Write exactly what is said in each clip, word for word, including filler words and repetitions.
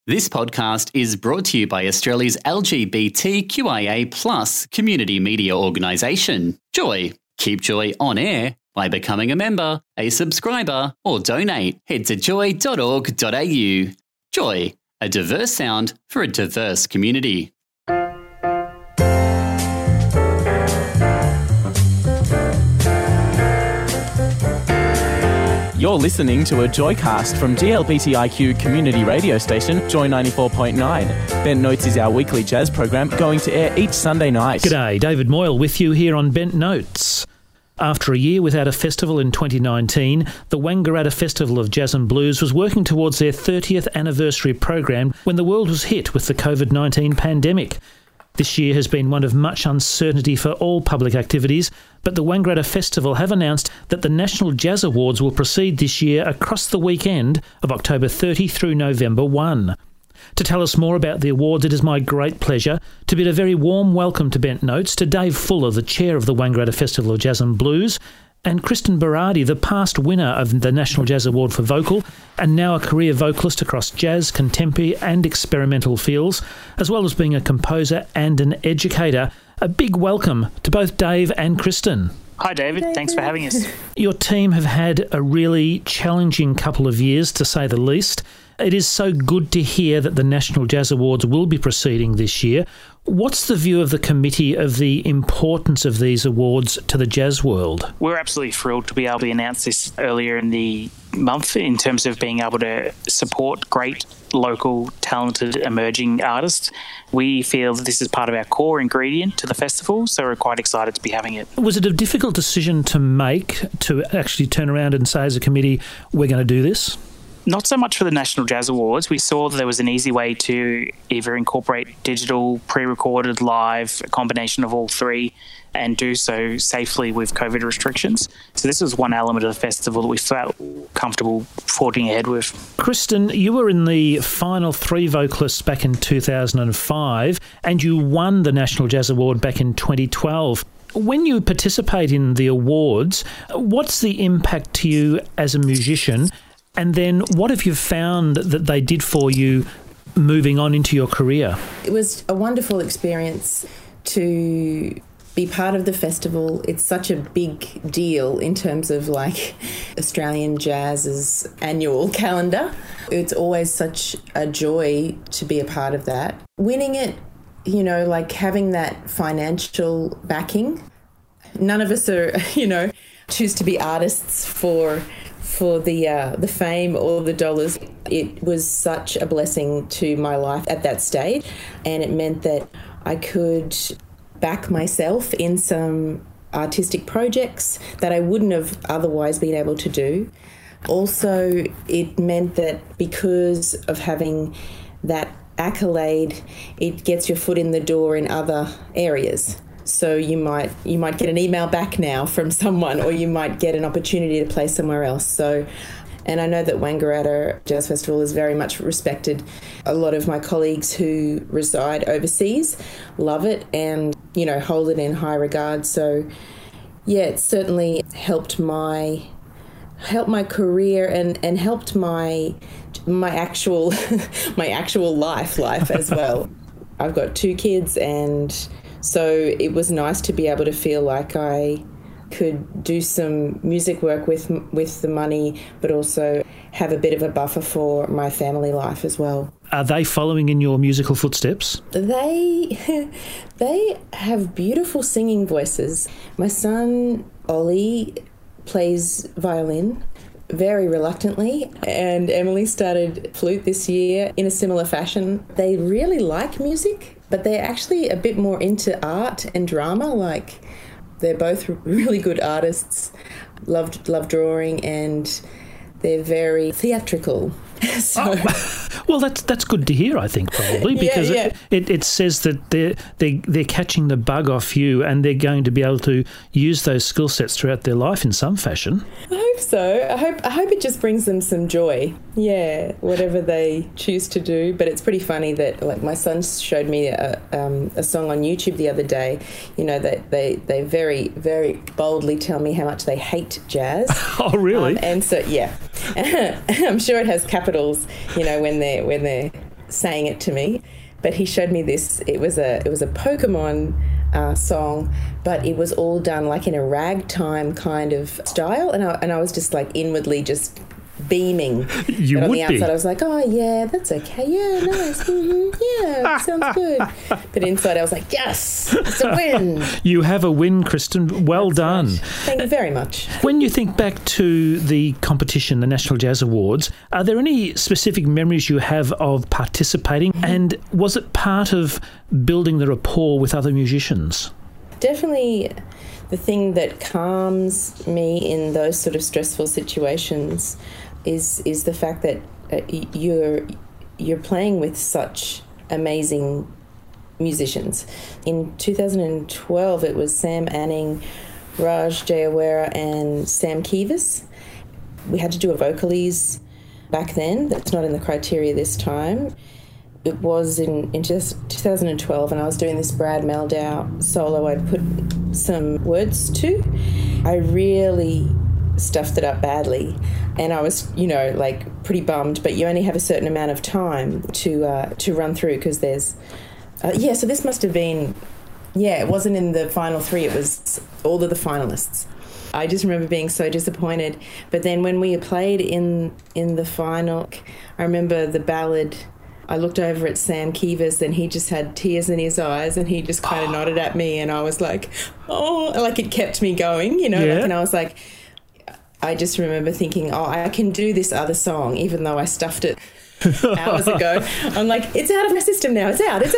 This podcast is brought to you by Australia's L G B T Q I A plus community media organisation, Joy. Keep Joy on air by becoming a member, a subscriber, or donate. Head to joy dot org dot a u. Joy, a diverse sound for a diverse community. You're listening to a Joycast from D L B T I Q community radio station, Joy ninety-four point nine. Bent Notes is our weekly jazz program going to air each Sunday night. G'day, David Moyle with you here on Bent Notes. After a year without a festival in twenty nineteen, the Wangaratta Festival of Jazz and Blues was working towards their thirtieth anniversary program when the world was hit with the covid nineteen pandemic. This year has been one of much uncertainty for all public activities, but the Wangaratta Festival have announced that the National Jazz Awards will proceed this year across the weekend of October thirtieth through November first. To tell us more about the awards, it is my great pleasure to bid a very warm welcome to Bent Notes to Dave Fuller, the chair of the Wangaratta Festival of Jazz and Blues, and Kristen Berardi, the past winner of the National Jazz Award for Vocal, and now a career vocalist across jazz, contemporary and experimental fields, as well as being a composer and an educator. A big welcome to both Dave and Kristen. Hi David, David. Thanks for having us. Your team have had a really challenging couple of years, to say the least. It is so good to hear that the National Jazz Awards will be proceeding this year. What's the view of the committee of the importance of these awards to the jazz world? We're absolutely thrilled to be able to announce this earlier in the month in terms of being able to support great local, talented, emerging artists. We feel that this is part of our core ingredient to the festival, so we're quite excited to be having it. Was it a difficult decision to make to actually turn around and say as a committee, we're going to do this? Not so much for the National Jazz Awards. We saw that there was an easy way to either incorporate digital, pre-recorded, live, a combination of all three, and do so safely with COVID restrictions. So this was one element of the festival that we felt comfortable forging ahead with. Kristen, you were in the final three vocalists back in two thousand five, and you won the National Jazz Award back in twenty twelve. When you participate in the awards, what's the impact to you as a musician? And then what have you found that they did for you moving on into your career? It was a wonderful experience to be part of the festival. It's such a big deal in terms of like Australian Jazz's annual calendar. It's always such a joy to be a part of that. Winning it, you know, like having that financial backing. None of us are, you know, choose to be artists for for the uh, the fame or the dollars. It was such a blessing to my life at that stage, and it meant that I could back myself in some artistic projects that I wouldn't have otherwise been able to do. Also, it meant that because of having that accolade, it gets your foot in the door in other areas. So you might you might get an email back now from someone, or you might get an opportunity to play somewhere else. So, and I know that Wangaratta Jazz Festival is very much respected. A lot of my colleagues who reside overseas love it and, you know, hold it in high regard. So, yeah, it certainly helped my helped my career and, and helped my my actual my actual life life as well. I've got two kids, and so it was nice to be able to feel like I could do some music work with with the money, but also have a bit of a buffer for my family life as well. Are they following in your musical footsteps? They they have beautiful singing voices. My son, Ollie, plays violin very reluctantly, and Emily started flute this year in a similar fashion. They really like music, but they're actually a bit more into art and drama. Like, they're both really good artists, love, love drawing, and they're very theatrical. So, oh, well, that's that's good to hear, I think, probably, because yeah, yeah. It, it, it says that they're, they, they're catching the bug off you, and they're going to be able to use those skill sets throughout their life in some fashion. I hope so. I hope I hope it just brings them some joy. Yeah, whatever they choose to do. But it's pretty funny that, like, my son showed me a, um, a song on YouTube the other day. You know, that they, they very, very boldly tell me how much they hate jazz. Oh, really? Um, and so, yeah. I'm sure it has capitals, you know, when they're when they're saying it to me, but he showed me this. It was a it was a Pokemon uh, song, but it was all done like in a ragtime kind of style, and I, and I was just like inwardly just beaming. You but on would the outside, be. I was like, oh yeah, that's okay. Yeah, nice. Mm-hmm. Yeah, sounds good. But inside, I was like, yes, it's a win. You have a win, Kristen. Well That's done. right. Thank you very much. When you think back to the competition, the National Jazz Awards, are there any specific memories you have of participating? And was it part of building the rapport with other musicians? Definitely the thing that calms me in those sort of stressful situations is is the fact that uh, you're you're playing with such amazing musicians. In two thousand twelve, it was Sam Anning, Raj Jayawera and Sam Kivas. We had to do a vocalese back then. That's not in the criteria this time. It was in, in just two thousand twelve, and I was doing this Brad Meldau solo I'd put some words to. I really stuffed it up badly, and I was, you know, like pretty bummed, but you only have a certain amount of time to uh, to run through because there's... Uh, yeah, so this must have been... Yeah, it wasn't in the final three, it was all of the finalists. I just remember being so disappointed. But then when we played in in the final, I remember the ballad... I looked over at Sam Kivas and he just had tears in his eyes and he just kind of nodded at me and I was like, oh, like it kept me going, you know, Yeah. like, and I was like, I just remember thinking, oh, I can do this other song even though I stuffed it hours ago. I'm like, it's out of my system now, it's out, it's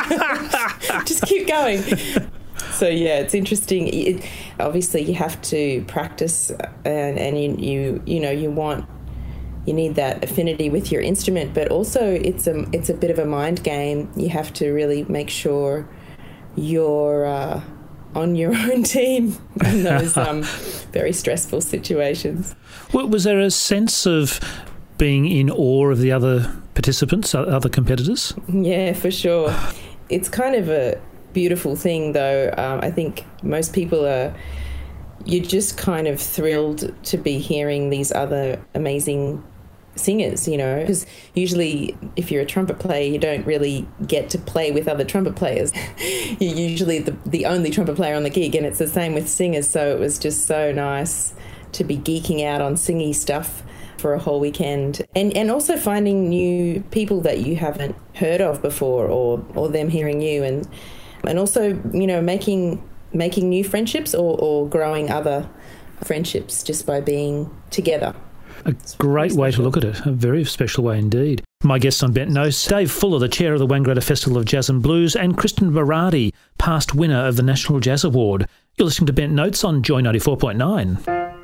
out. Just keep going. So yeah, it's interesting. It, obviously you have to practice and, and you, you, you know, you want, you need that affinity with your instrument, but also it's a it's a bit of a mind game. You have to really make sure you're uh, on your own team in those um, very stressful situations. Well, was there a sense of being in awe of the other participants, other competitors? Yeah, for sure. It's kind of a beautiful thing, though. Um, I think most people are... You're just kind of thrilled to be hearing these other amazing singers, you know, because usually if you're a trumpet player, you don't really get to play with other trumpet players. You're usually the, the only trumpet player on the gig, and it's the same with singers. So it was just so nice to be geeking out on singy stuff for a whole weekend, and and also finding new people that you haven't heard of before, or or them hearing you, and and also, you know, making making new friendships or, or growing other friendships just by being together. A great way to look at it, a very special way indeed. My guests on Bent Notes, Dave Fuller, the chair of the Wangaratta Festival of Jazz and Blues, and Kristen Berardi, past winner of the National Jazz Award. You're listening to Bent Notes on Joy ninety-four point nine.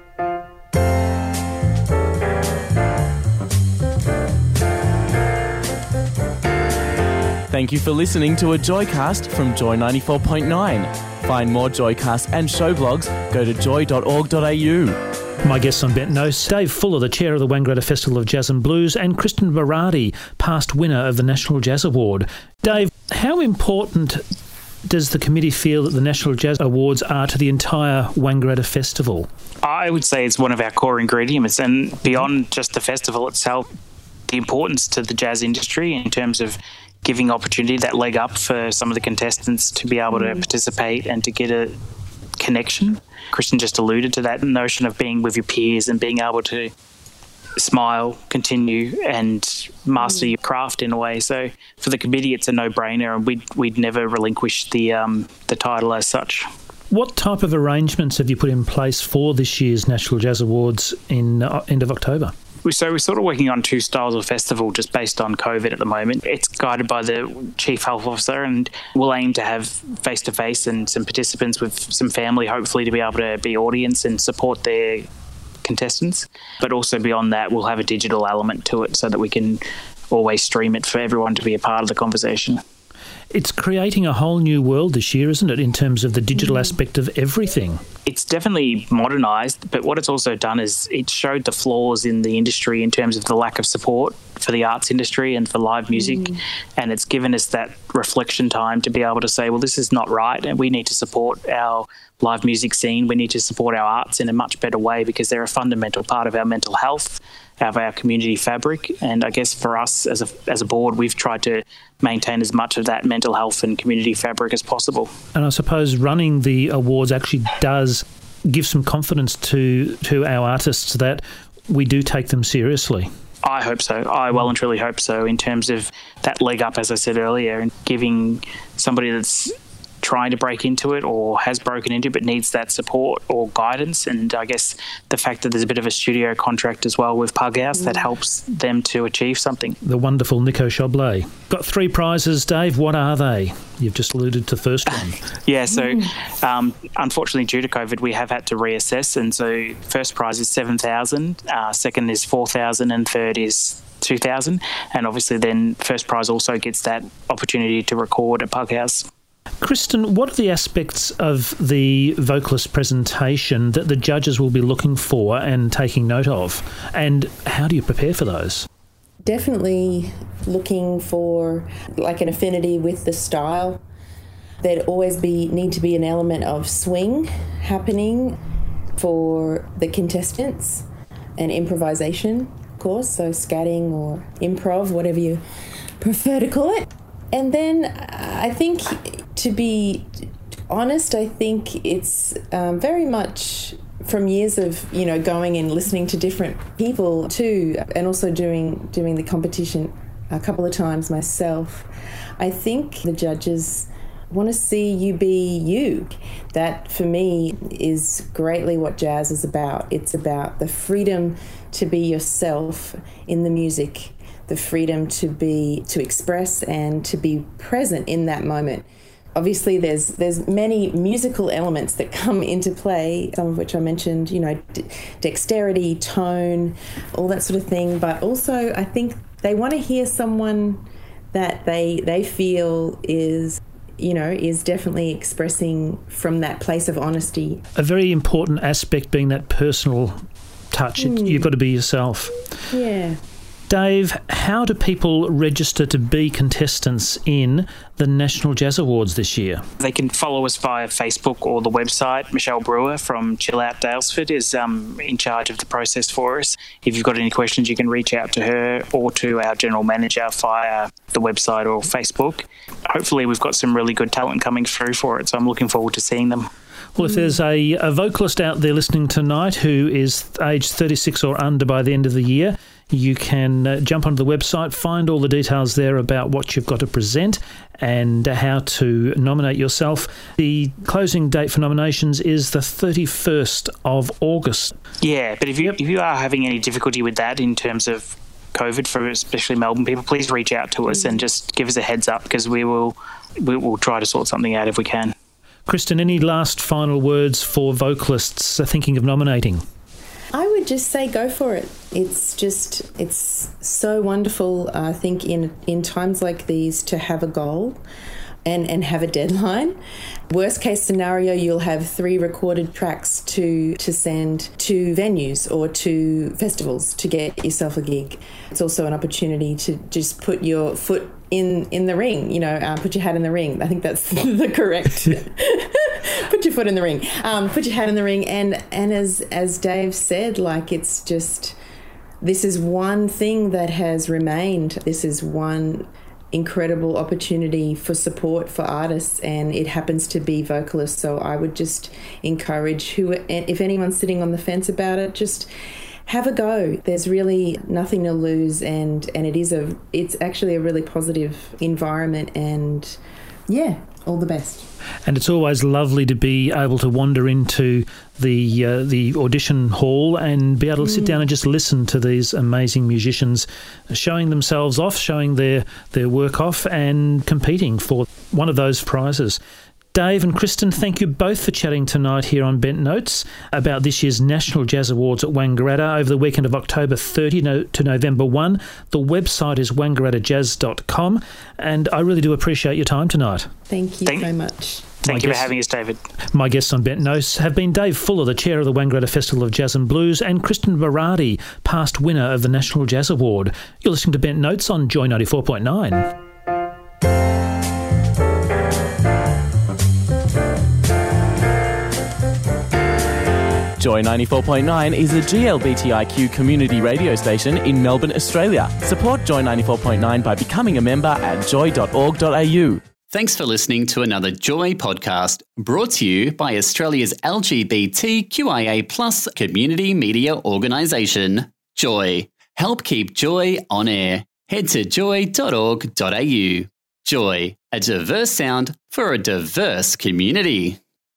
Thank you for listening to a Joycast from Joy ninety-four point nine. Find more Joycasts and show blogs, go to joy dot org dot a u. My guests on Bent Notes, Dave Fuller, the chair of the Wangaratta Festival of Jazz and Blues, and Kristen Berardi, past winner of the National Jazz Award. Dave, how important does the committee feel that the National Jazz Awards are to the entire Wangaratta Festival? I would say it's one of our core ingredients, and beyond just the festival itself, the importance to the jazz industry in terms of giving opportunity, that leg up for some of the contestants to be able to participate and to get a connection. Kristen just alluded to that notion of being with your peers and being able to smile, continue, and master your craft in a way. So for the committee, it's a no-brainer, and we'd, we'd never relinquish the um, the title as such. What type of arrangements have you put in place for this year's National Jazz Awards in uh, end of October? So we're sort of working on two styles of festival just based on COVID at the moment. It's guided by the Chief Health Officer, and we'll aim to have face-to-face and some participants with some family, hopefully, to be able to be audience and support their contestants. But also beyond that, we'll have a digital element to it so that we can always stream it for everyone to be a part of the conversation. It's creating a whole new world this year, isn't it, in terms of the digital aspect of everything? It's definitely modernised, but what it's also done is it showed the flaws in the industry in terms of the lack of support for the arts industry and for live music, mm. and it's given us that reflection time to be able to say, well, this is not right, and we need to support our live music scene. We need to support our arts in a much better way because they're a fundamental part of our mental health of our community fabric. And I guess for us as a, as a board, we've tried to maintain as much of that mental health and community fabric as possible. And I suppose running the awards actually does give some confidence to, to our artists that we do take them seriously. I hope so. I well and truly hope so, in terms of that leg up, as I said earlier, and giving somebody that's trying to break into it or has broken into it but needs that support or guidance. And I guess the fact that there's a bit of a studio contract as well with Pug House, mm. that helps them to achieve something. The wonderful Nico Choblet. Got three prizes, Dave. What are they? You've just alluded to the first one. yeah, so um, unfortunately due to COVID we have had to reassess, and so first prize is seven thousand dollars, uh, second is four thousand dollars and third is two thousand dollars, and obviously then first prize also gets that opportunity to record at Pug House. Kristen, what are the aspects of the vocalist presentation that the judges will be looking for and taking note of, and how do you prepare for those? Definitely looking for like an affinity with the style. There'd always be need to be an element of swing happening for the contestants, and improvisation, of course, so scatting or improv, whatever you prefer to call it. And then I think, to be honest, I think it's um, very much from years of, you know, going and listening to different people too, and also doing doing the competition a couple of times myself. I think the judges want to see you be you. That, for me, is greatly what jazz is about. It's about the freedom to be yourself in the music, the freedom to be to express and to be present in that moment. Obviously, there's there's many musical elements that come into play, some of which I mentioned, you know, d- dexterity, tone, all that sort of thing. But also, I think they want to hear someone that they they feel is, you know, is definitely expressing from that place of honesty. A very important aspect being that personal touch. Mm. It, you've got to be yourself. Yeah. Dave, how do people register to be contestants in the National Jazz Awards this year? They can follow us via Facebook or the website. Michelle Brewer from Chill Out Daylesford is um, in charge of the process for us. If you've got any questions, you can reach out to her or to our general manager via the website or Facebook. Hopefully we've got some really good talent coming through for it, so I'm looking forward to seeing them. Well, if there's a, a vocalist out there listening tonight who is aged thirty-six or under by the end of the year, you can uh, jump onto the website, find all the details there about what you've got to present and how to nominate yourself. The closing date for nominations is the thirty-first of August. Yeah, but if you if you are having any difficulty with that in terms of COVID, for especially Melbourne people, please reach out to us and just give us a heads up, because we will we will try to sort something out if we can. Kristen, any last final words for vocalists thinking of nominating? I would just say go for it. It's just, it's so wonderful, I think, in in times like these to have a goal and, and have a deadline. Worst case scenario, you'll have three recorded tracks to to send to venues or to festivals to get yourself a gig. It's also an opportunity to just put your foot in, in the ring, you know, uh, put your hat in the ring. I think that's the correct... Put your foot in the ring. Um, put your hat in the ring. And, and as, as Dave said, like, it's just... This is one thing that has remained. This is one incredible opportunity for support for artists, and it happens to be vocalists. So I would just encourage who, if anyone's sitting on the fence about it, just have a go. There's really nothing to lose, and, and it is a it's actually a really positive environment, and yeah, all the best. And it's always lovely to be able to wander into the uh, the audition hall and be able to sit mm. down and just listen to these amazing musicians showing themselves off, showing their, their work off and competing for one of those prizes. Dave and Kristen, thank you both for chatting tonight here on Bent Notes about this year's National Jazz Awards at Wangaratta over the weekend of October thirtieth to November first. The website is wangaratta jazz dot com, and I really do appreciate your time tonight. Thank you thank, so much. Thank my you guest, for having us, David. My guests on Bent Notes have been Dave Fuller, the chair of the Wangaratta Festival of Jazz and Blues, and Kristen Berardi, past winner of the National Jazz Award. You're listening to Bent Notes on Joy ninety-four point nine. Joy ninety-four point nine is a G L B T I Q community radio station in Melbourne, Australia. Support Joy ninety-four point nine by becoming a member at joy dot org dot a u. Thanks for listening to another Joy podcast brought to you by Australia's L G B T Q I A plus community media organisation, Joy. Help keep Joy on air. Head to joy dot org dot a u. Joy, a diverse sound for a diverse community.